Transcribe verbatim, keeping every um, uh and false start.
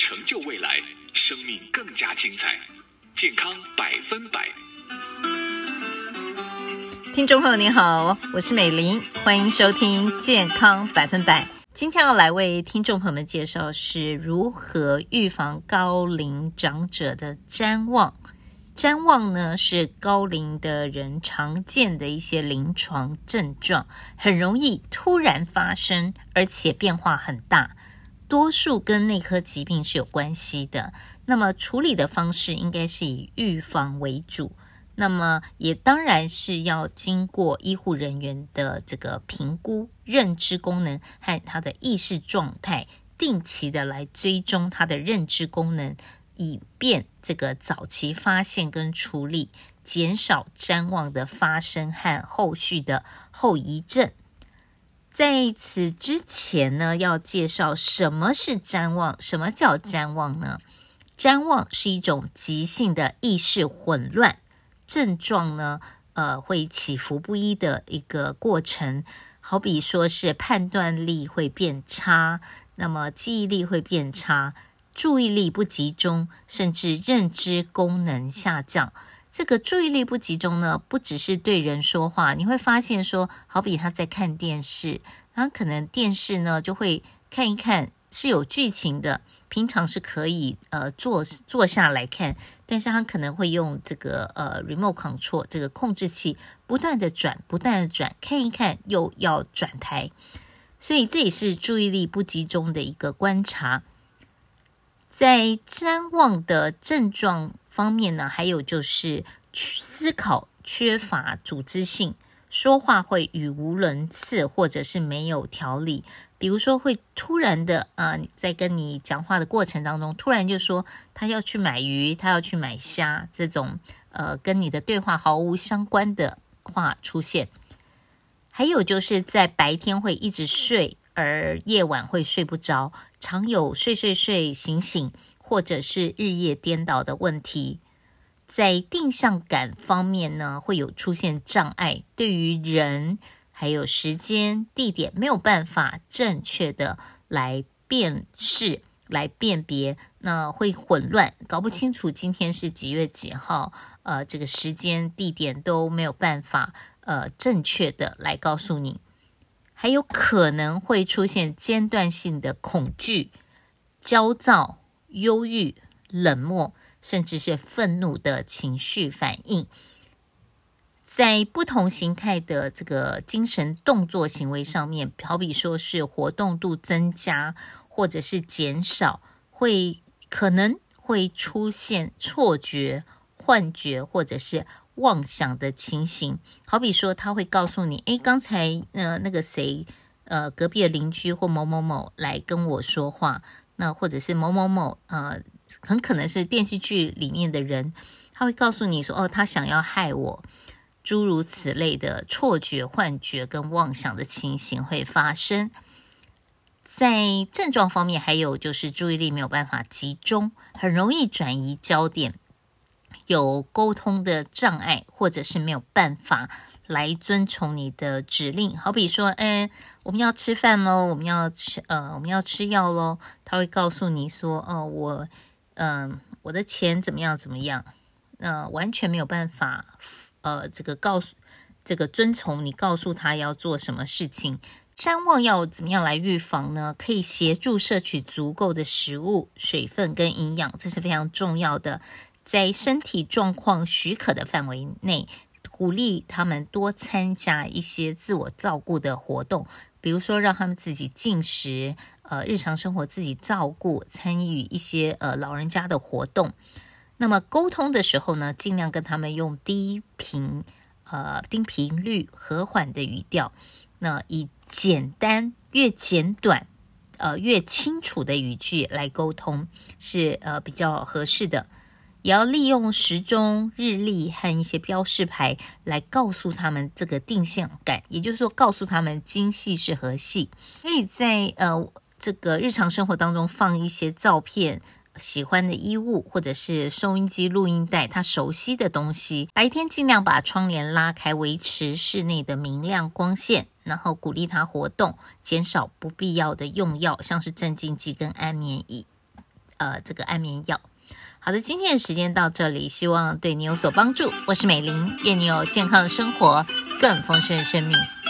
成就未来，生命更加精彩。健康百分百。 听众朋友您好，我是美玲，欢迎收听健康百分百。今天要来为听众朋友们介绍是如何预防高龄长者的谵妄。谵妄呢是高龄的人常见的一些临床症状，很容易突然发生，而且变化很大，多数跟内科疾病是有关系的。那么处理的方式应该是以预防为主，那么也当然是要经过医护人员的这个评估，认知功能和他的意识状态，定期的来追踪他的认知功能，以便这个早期发现跟处理，减少谵妄的发生和后续的后遗症。在此之前呢，要介绍什么是谵妄，什么叫谵妄呢？谵妄是一种急性的意识混乱，症状呢，呃，会起伏不一的一个过程，好比说是判断力会变差，那么记忆力会变差，注意力不集中，甚至认知功能下降。这个注意力不集中呢，不只是对人说话，你会发现说，好比他在看电视，他可能电视呢就会看一看，是有剧情的，平常是可以呃坐坐下来看，但是他可能会用这个呃 remote control 这个控制器不断的转，不断的转，看一看又要转台，所以这也是注意力不集中的一个观察。在谵妄的症状方面呢，还有就是思考缺乏组织性，说话会语无伦次，或者是没有条理。比如说会突然的啊、呃，在跟你讲话的过程当中，突然就说他要去买鱼，他要去买虾，这种呃跟你的对话毫无相关的话出现。还有就是在白天会一直睡，而夜晚会睡不着，常有睡睡睡醒醒，或者是日夜颠倒的问题。在定向感方面呢，会有出现障碍，对于人还有时间地点没有办法正确的来辨识来辨别，那会混乱，搞不清楚今天是几月几号，呃，这个时间地点都没有办法呃正确的来告诉你。还有可能会出现间断性的恐惧、焦躁、忧郁、冷漠，甚至是愤怒的情绪反应。在不同形态的这个精神动作行为上面，好比说是活动度增加或者是减少，会可能会出现错觉、幻觉或者是妄想的情形。好比说他会告诉你，诶，刚才呃那个谁呃隔壁的邻居或某某某来跟我说话，那或者是某某某呃很可能是电视剧里面的人，他会告诉你说，哦，他想要害我，诸如此类的错觉、幻觉跟妄想的情形会发生。在症状方面，还有就是注意力没有办法集中，很容易转移焦点，有沟通的障碍，或者是没有办法来遵从你的指令。好比说，哎，我们要吃饭咯，我们要吃呃我们要吃药咯，他会告诉你说，哦，我嗯、呃、我的钱怎么样怎么样，呃完全没有办法呃这个告诉这个遵从你告诉他要做什么事情。谵妄要怎么样来预防呢？可以协助摄取足够的食物、水分跟营养，这是非常重要的。在身体状况许可的范围内，鼓励他们多参加一些自我照顾的活动，比如说让他们自己进食，呃，日常生活自己照顾，参与一些呃老人家的活动。那么沟通的时候呢，尽量跟他们用低频、呃低频率、和缓的语调，那以简单、越简短、呃越清楚的语句来沟通是呃比较合适的。也要利用时钟、日历和一些标示牌来告诉他们这个定向感，也就是说告诉他们今夕是何夕。可以在呃这个日常生活当中放一些照片、喜欢的衣物，或者是收音机、录音带，他熟悉的东西。白天尽量把窗帘拉开，维持室内的明亮光线，然后鼓励他活动，减少不必要的用药，像是镇静剂跟安眠呃这个安眠药。好的，今天的时间到这里，希望对你有所帮助。我是美玲，愿你有健康的生活，更丰盛的生命。